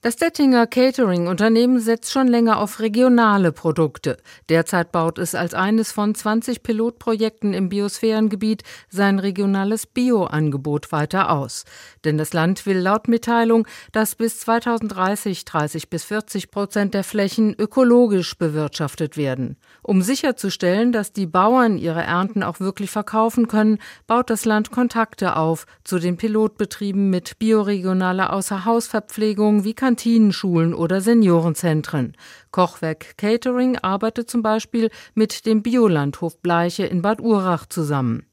Das Dettinger Catering-Unternehmen setzt schon länger auf regionale Produkte. Derzeit baut es als eines von 20 Pilotprojekten im Biosphärengebiet sein regionales Bio-Angebot weiter aus. Denn das Land will laut Mitteilung, dass bis 2030 30-40% der Flächen ökologisch bewirtschaftet werden. Um sicherzustellen, dass die Bauern ihre Ernten auch wirklich verkaufen können, baut das Land Kontakte auf zu den Pilotbetrieben mit bioregionaler Außerhausverpflegung wie Kantinen, Schulen oder Seniorenzentren. Kochwerk Catering arbeitet zum Beispiel mit dem Biolandhof Bleiche in Bad Urach zusammen.